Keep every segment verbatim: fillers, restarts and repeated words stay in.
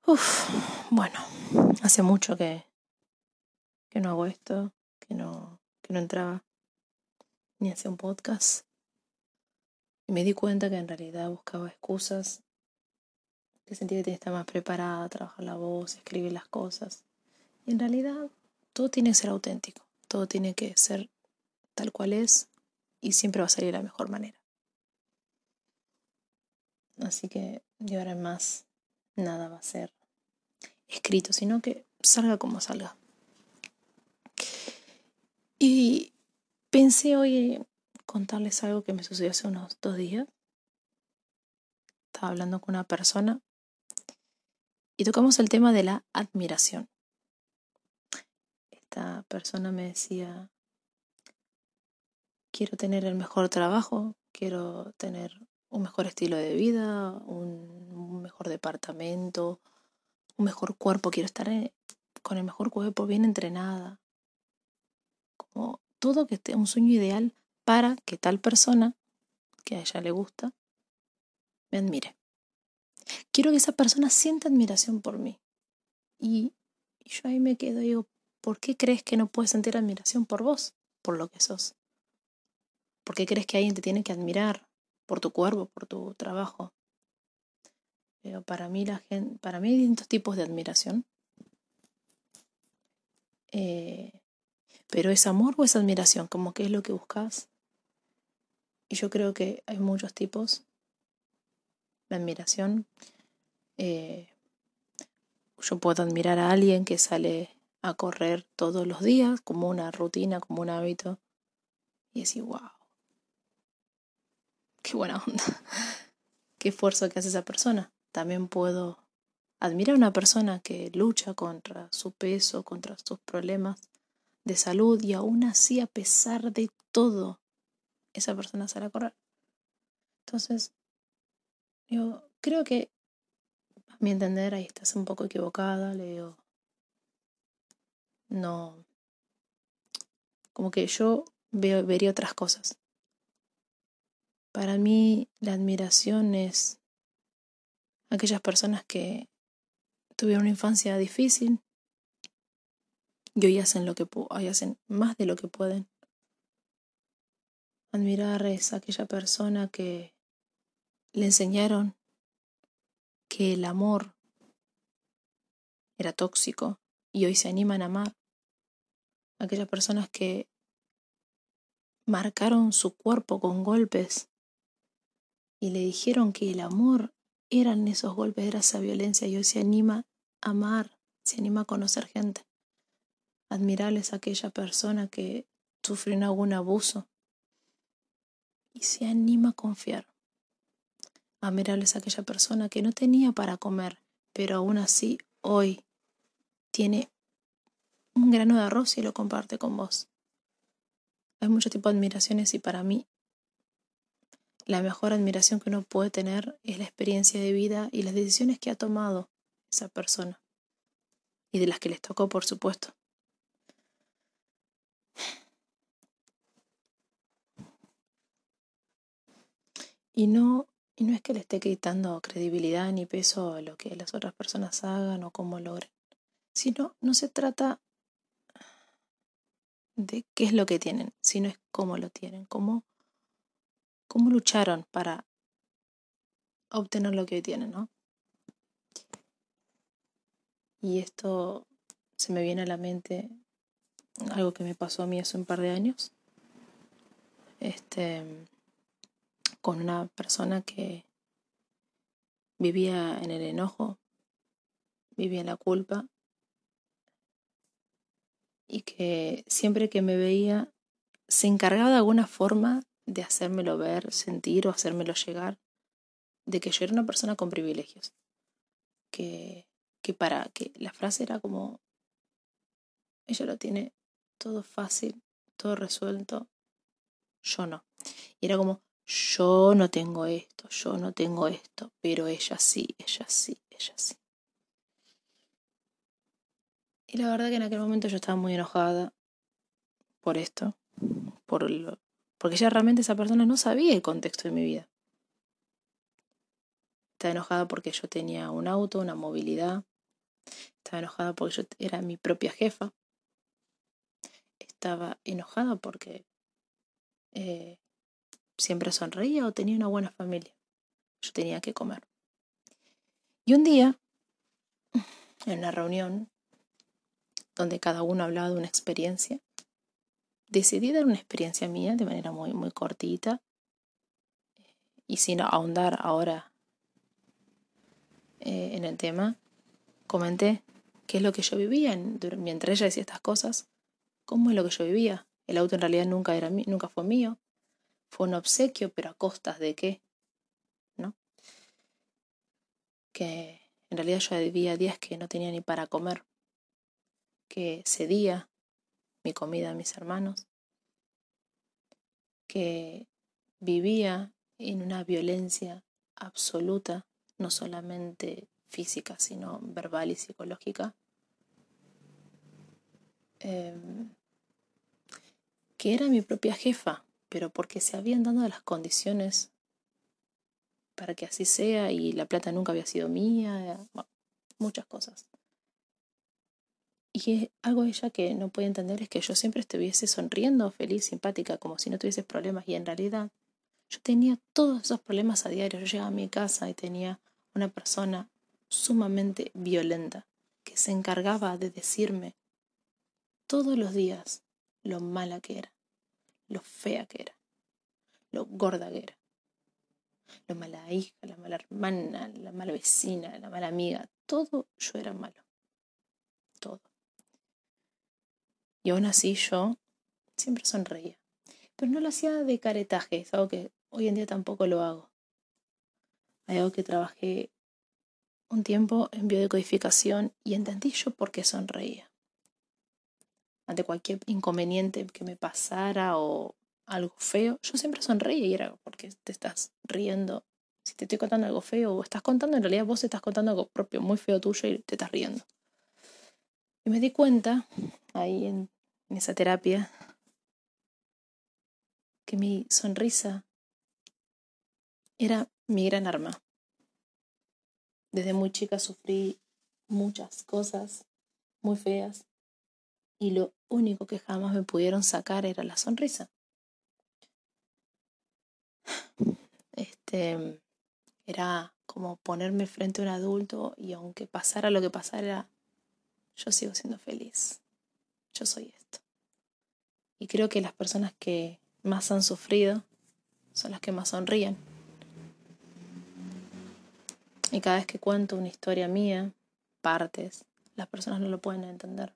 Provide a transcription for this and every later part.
Uf, bueno, hace mucho que, que no hago esto, que no, que no entraba ni hacía un podcast. Y me di cuenta que en realidad buscaba excusas, que sentía que tenía que estar más preparada, trabajar la voz, escribir las cosas. Y en realidad todo tiene que ser auténtico, todo tiene que ser tal cual es y siempre va a salir de la mejor manera. Así que de ahora en más nada va a ser escrito, sino que salga como salga. Y pensé hoy contarles algo que me sucedió hace unos dos días. Estaba hablando con una persona y tocamos el tema de la admiración. Esta persona me decía, quiero tener el mejor trabajo, quiero tener un mejor estilo de vida, un, un mejor departamento, un mejor cuerpo, quiero estar en- con el mejor cuerpo, bien entrenada. Como todo que esté un sueño ideal para que tal persona, que a ella le gusta, me admire. Quiero que esa persona sienta admiración por mí. Y, y yo ahí me quedo y digo, ¿por qué crees que no puedes sentir admiración por vos, por lo que sos? ¿Por qué crees que alguien te tiene que admirar por tu cuerpo, por tu trabajo? Pero para mí la gente, para mí hay distintos tipos de admiración. Eh, pero ¿es amor o es admiración? Como que es lo que buscas. Y yo creo que hay muchos tipos de admiración. Eh, yo puedo admirar a alguien que sale a correr todos los días como una rutina, como un hábito. Y decir, wow, qué buena onda, qué esfuerzo que hace esa persona. También puedo admirar a una persona que lucha contra su peso, contra sus problemas de salud y aún así, a pesar de todo, esa persona sale a correr. Entonces, yo creo que, a mi entender, ahí estás un poco equivocada, le digo, no, como que yo veo, vería otras cosas. Para mí, la admiración es aquellas personas que tuvieron una infancia difícil y hoy hacen lo que hoy hacen más de lo que pueden. Admirar es aquella persona que le enseñaron que el amor era tóxico y hoy se animan a amar. Aquellas personas que marcaron su cuerpo con golpes y le dijeron que el amor eran esos golpes, era esa violencia y hoy se anima a amar, se anima a conocer gente. Admirarles a aquella persona que sufrió algún abuso y se anima a confiar. Admirarles a aquella persona que no tenía para comer, pero aún así hoy tiene un grano de arroz y lo comparte con vos. Hay muchos tipos de admiraciones y para mí la mejor admiración que uno puede tener es la experiencia de vida y las decisiones que ha tomado esa persona y de las que les tocó, por supuesto. Y no, y no es que le esté quitando credibilidad ni peso a lo que las otras personas hagan o cómo logren, sino no se trata de qué es lo que tienen, sino es cómo lo tienen, cómo, cómo lucharon para obtener lo que hoy tienen, ¿no? Y esto se me viene a la mente algo que me pasó a mí hace un par de años, este, con una persona que vivía en el enojo, vivía en la culpa y que siempre que me veía se encargaba de alguna forma de hacérmelo ver, sentir o hacérmelo llegar de que yo era una persona con privilegios. Que, que para que la frase era como, ella lo tiene todo fácil, todo resuelto, yo no. Y era como, yo no tengo esto, yo no tengo esto, pero ella sí, ella sí, ella sí. Y la verdad que en aquel momento yo estaba muy enojada por esto, por lo, porque ya realmente esa persona no sabía el contexto de mi vida. Estaba enojada porque yo tenía un auto, una movilidad, Estaba enojada porque yo era mi propia jefa. Estaba enojada porque eh, siempre sonreía o tenía una buena familia. Yo tenía que comer. Y un día, en una reunión donde cada uno hablaba de una experiencia, decidí dar una experiencia mía de manera muy, muy cortita y sin ahondar ahora eh, en el tema. Comenté qué es lo que yo vivía en, mientras ella decía estas cosas, cómo es lo que yo vivía. El auto en realidad nunca, era, nunca fue mío, fue un obsequio, pero a costas de qué, ¿no? Que en realidad yo vivía días que no tenía ni para comer, que cedía mi comida a mis hermanos, que vivía en una violencia absoluta, no solamente física, sino verbal y psicológica, eh, que era mi propia jefa, pero porque se habían dado las condiciones para que así sea y la plata nunca había sido mía, bueno, muchas cosas. Y algo ella que no puede entender es que yo siempre estuviese sonriendo, feliz, simpática, como si no tuviese problemas, y en realidad yo tenía todos esos problemas a diario. Yo llegaba a mi casa y tenía una persona sumamente violenta que se encargaba de decirme todos los días lo mala que era, lo fea que era, lo gorda que era, lo mala hija, la mala hermana, la mala vecina, la mala amiga. Todo yo era malo, todo. Y aún así yo siempre sonreía. Pero no lo hacía de caretaje, es algo que hoy en día tampoco lo hago. Hay algo que trabajé un tiempo en biodecodificación y entendí yo por qué sonreía. Ante cualquier inconveniente que me pasara o algo feo, yo siempre sonreía y era porque te estás riendo. Si te estoy contando algo feo o estás contando, en realidad vos estás contando algo propio, muy feo tuyo y te estás riendo. Y me di cuenta, ahí en, en esa terapia, que mi sonrisa era mi gran arma. Desde muy chica sufrí muchas cosas muy feas y lo único que jamás me pudieron sacar era la sonrisa. Este, era como ponerme frente a un adulto y aunque pasara lo que pasara, yo sigo siendo feliz. Yo soy esto. Y creo que las personas que más han sufrido son las que más sonríen. Y cada vez que cuento una historia mía, partes, las personas no lo pueden entender.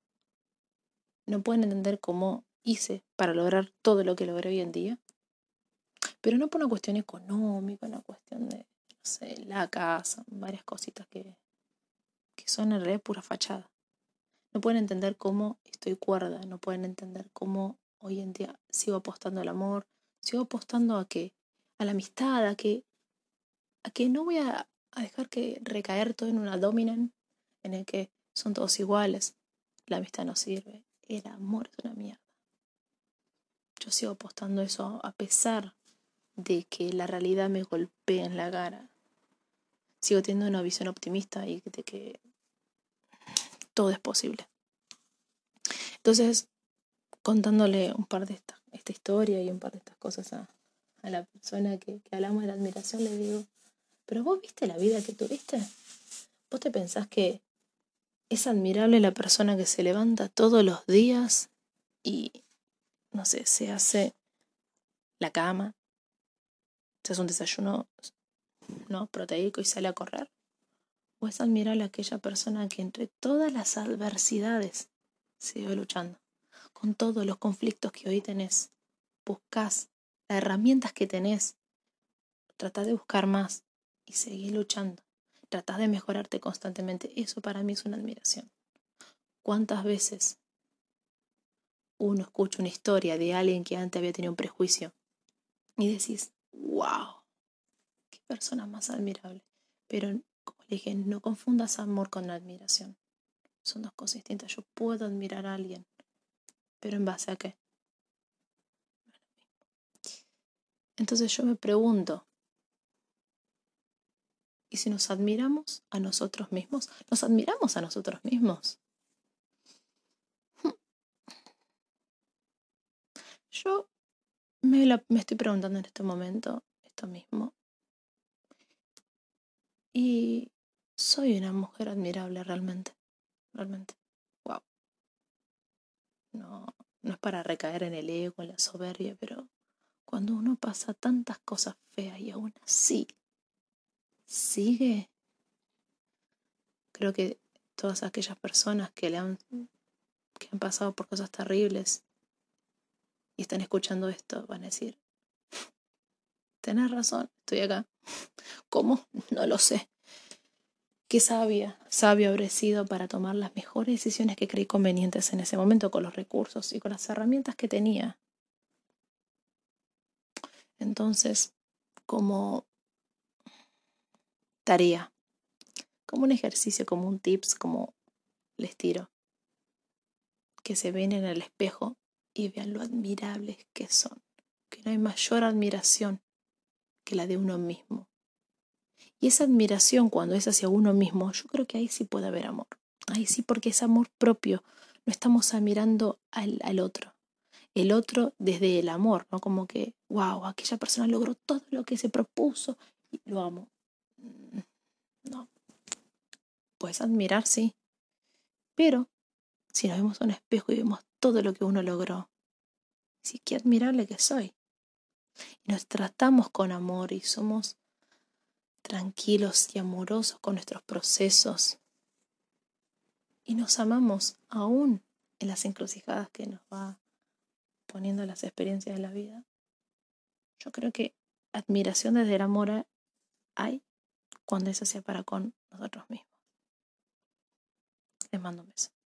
No pueden entender cómo hice para lograr todo lo que logré hoy en día. Pero no por una cuestión económica, una cuestión de, no sé, la casa, varias cositas que, que son en realidad pura fachada. No pueden entender cómo estoy cuerda, no pueden entender cómo hoy en día sigo apostando al amor, sigo apostando a que, a la amistad, a que, a que no voy a, a dejar que recaer todo en una dominant en el que son todos iguales. La amistad no sirve, el amor es una mierda. Yo sigo apostando eso a pesar de que la realidad me golpee en la cara. Sigo teniendo una visión optimista y de que todo es posible. Entonces, contándole un par de esta, esta historia y un par de estas cosas a, a la persona que, que hablamos de la admiración, le digo, ¿pero vos viste la vida que tuviste? ¿Vos te pensás que es admirable la persona que se levanta todos los días y, no sé, se hace la cama, se hace un desayuno, ¿no?, proteico y sale a correr? ¿O es admirable aquella persona que entre todas las adversidades sigue luchando? Con todos los conflictos que hoy tenés, buscás las herramientas que tenés, tratás de buscar más y seguís luchando. Tratás de mejorarte constantemente. Eso para mí es una admiración. ¿Cuántas veces uno escucha una historia de alguien que antes había tenido un prejuicio y decís, wow, qué persona más admirable? Pero, como le dije, no confundas amor con admiración. Son dos cosas distintas. Yo puedo admirar a alguien, pero ¿en base a qué? Entonces yo me pregunto, ¿Y si nos admiramos a nosotros mismos? ¿Nos admiramos a nosotros mismos? Yo me, la- me estoy preguntando en este momento esto mismo. Y soy una mujer admirable realmente. Realmente. Wow. No, no es para recaer en el ego, en la soberbia, pero cuando uno pasa tantas cosas feas y aún así sigue, creo que todas aquellas personas que le han, que han pasado por cosas terribles y están escuchando esto van a decir, tenés razón, estoy acá. ¿Cómo? No lo sé. Qué sabia, sabia habré sido para tomar las mejores decisiones que creí convenientes en ese momento con los recursos y con las herramientas que tenía. Entonces, como tarea, como un ejercicio, como un tips, como les tiro, que se ven en el espejo y vean lo admirables que son, que no hay mayor admiración que la de uno mismo. Y esa admiración cuando es hacia uno mismo, yo creo que ahí sí puede haber amor. Ahí sí, porque es amor propio. No estamos admirando al, al otro. El otro desde el amor, ¿no? Como que, wow, aquella persona logró todo lo que se propuso y lo amo. No, puedes admirar, sí. Pero si nos vemos a un espejo y vemos todo lo que uno logró, sí, qué admirable que soy. Y nos tratamos con amor y somos tranquilos y amorosos con nuestros procesos. Y nos amamos aún en las encrucijadas que nos va poniendo las experiencias de la vida. Yo creo que admiración desde el amor hay cuando eso se para con nosotros mismos. Les mando un beso.